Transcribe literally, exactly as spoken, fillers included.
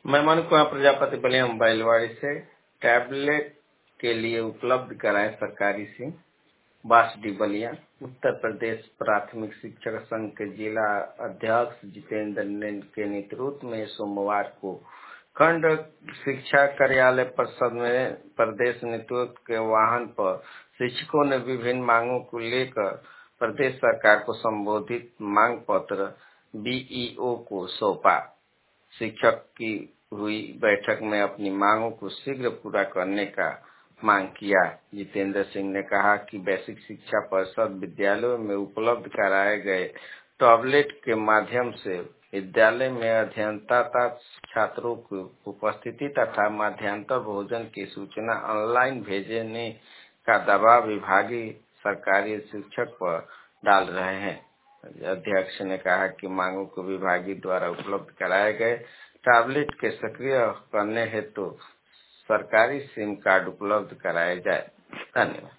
मैं मनु कुमार प्रजापति बलिया मोबाइलवाड़ी से टैबलेट के लिए उपलब्ध कराएं सरकारी सिम। बासडी बलिया। उत्तर प्रदेश प्राथमिक शिक्षक संघ के जिला अध्यक्ष जितेंद्र ने के नेतृत्व में सोमवार को खंड शिक्षा कार्यालय परिषद में प्रदेश नेतृत्व के वाहन पर शिक्षकों ने विभिन्न मांगों को लेकर प्रदेश सरकार को संबोधित मांग पत्र बीईओ को सौंपा। शिक्षक की हुई बैठक में अपनी मांगों को शीघ्र पूरा करने का मांग किया। जितेंद्र सिंह ने कहा कि बेसिक शिक्षा परिषद विद्यालयों में उपलब्ध कराए गए टैबलेट के माध्यम से विद्यालय में अध्ययनरत छात्रों की उपस्थिति तथा मध्याह्न भोजन की सूचना ऑनलाइन भेजने का दबाव विभागीय सरकारी शिक्षक पर डाल रहे हैं। अध्यक्ष ने कहा कि मांगों को विभागीय द्वारा उपलब्ध कराए गए टैबलेट के सक्रिय करने हेतु तो सरकारी सिम कार्ड उपलब्ध कराए जाए। धन्यवाद।